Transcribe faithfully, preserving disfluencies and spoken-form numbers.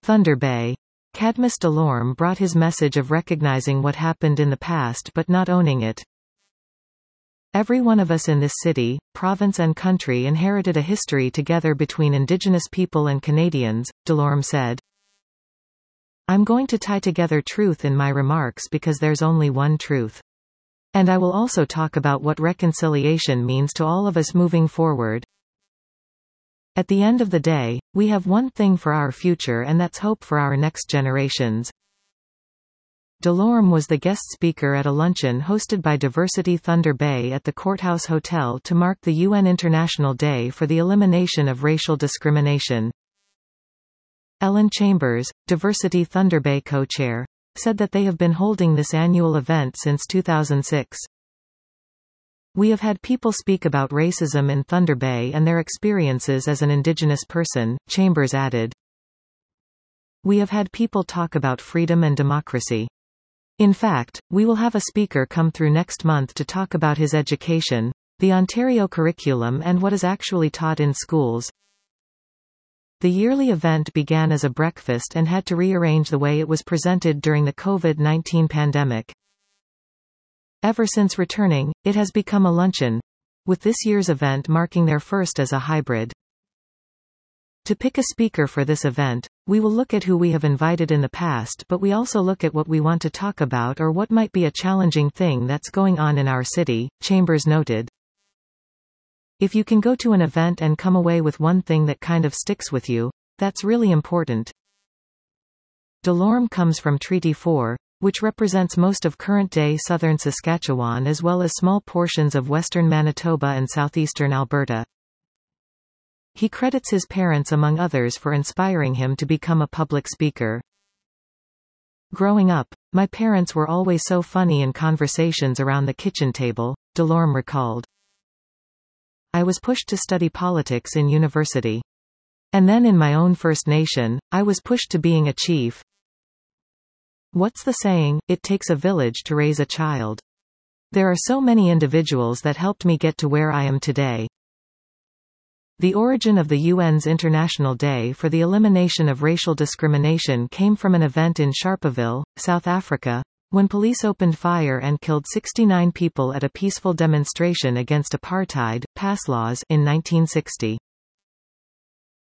Thunder Bay. Cadmus Delorme brought his message of recognizing what happened in the past but not owning it. Every one of us in this city, province and country inherited a history together between Indigenous people and Canadians, Delorme said. I'm going to tie together truth in my remarks because there's only one truth. And I will also talk about what reconciliation means to all of us moving forward. At the end of the day, we have one thing for our future, and that's hope for our next generations. Delorme was the guest speaker at a luncheon hosted by Diversity Thunder Bay at the Courthouse Hotel to mark the U N International Day for the Elimination of Racial Discrimination. Ellen Chambers, Diversity Thunder Bay co-chair, said that they have been holding this annual event since two thousand six. We have had people speak about racism in Thunder Bay and their experiences as an Indigenous person, Chambers added. We have had people talk about freedom and democracy. In fact, we will have a speaker come through next month to talk about his education, the Ontario curriculum, and what is actually taught in schools. The yearly event began as a breakfast and had to rearrange the way it was presented during the COVID nineteen pandemic. Ever since returning, it has become a luncheon, with this year's event marking their first as a hybrid. To pick a speaker for this event, we will look at who we have invited in the past, but we also look at what we want to talk about or what might be a challenging thing that's going on in our city, Chambers noted. If you can go to an event and come away with one thing that kind of sticks with you, that's really important. Delorme comes from Treaty four, which represents most of current-day southern Saskatchewan as well as small portions of western Manitoba and southeastern Alberta. He credits his parents among others for inspiring him to become a public speaker. Growing up, my parents were always so funny in conversations around the kitchen table, Delorme recalled. I was pushed to study politics in university. And then in my own First Nation, I was pushed to being a chief. What's the saying, it takes a village to raise a child. There are so many individuals that helped me get to where I am today. The origin of the U N's International Day for the Elimination of Racial Discrimination came from an event in Sharpeville, South Africa, when police opened fire and killed sixty-nine people at a peaceful demonstration against apartheid, pass laws, in nineteen sixty.